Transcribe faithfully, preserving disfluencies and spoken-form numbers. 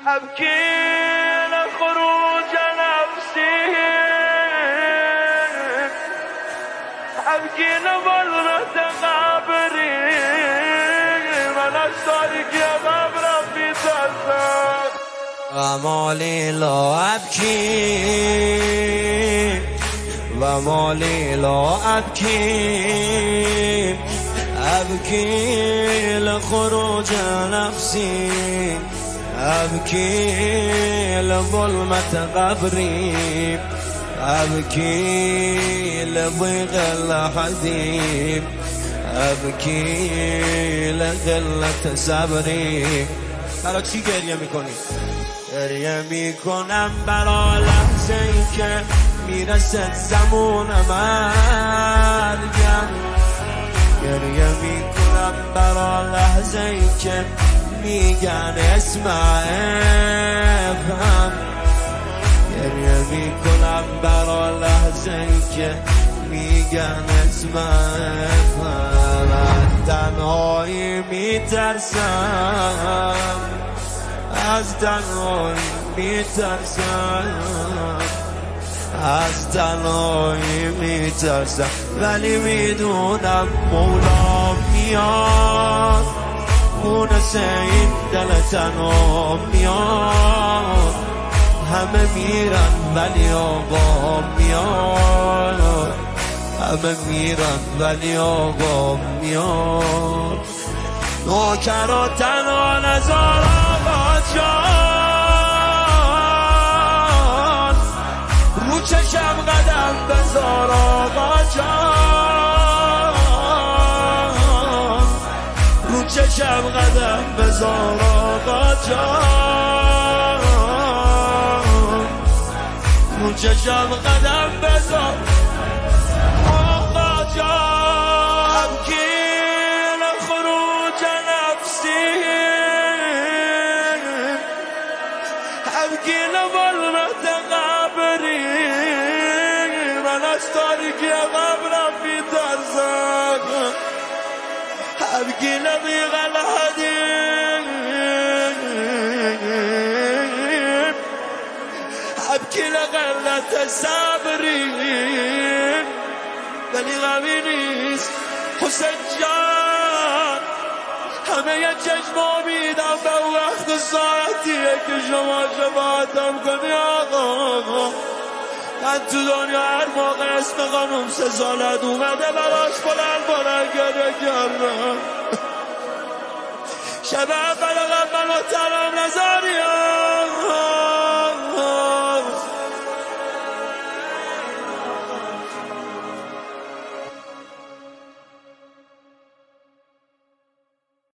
أبكي لخروج نفسي، أبكي لظلمة قبري، من أشترك يا قبر في ترسل ومالي لا أبكي ومالي لا أبكي، أبكي لخروج نفسي، أبكي لظلمة قبري، أبكي لضيق الحديد، أبكي لقلة صبري. برای چی گریه میکنی؟ گریه میکنم برای لحظه ای که میرسد زمان مرگم، گریه میکنم برای لحظه ای که میگن اسم افهم، گریه میکنم برای لحظه ای که میگن اسم افهم. از تنهایی میترسم، از تنهایی میترسم، از تنهایی میترسم، ولی میدونم مولا میاد، مونس این دل تنها میاد، همه میرن ولی آقا میاد، همه میرن ولی آقا میاد. نوکر و تنها نزار آقا جان، رو چشم قدم بذار آقا جان، رو چشم قدم بذار آقا جان، رو چشم قدم بذار آقا جان. أبكي لخروج نفسي، أبكي لظلمة قبري، من أشترك يا قبر في ترزق، أبكي لضيق الحديد، أبكي لقلة صبري، ولی غمی نیست حسین جان، همه یه چشم امیدم به وقت ساعتیه که شما شفاعتم کنی آقا. من تو دنیا هر موقع اسم خانم سه سالت اومده براش بلند بلند گریه کردم. شب اول منو تنها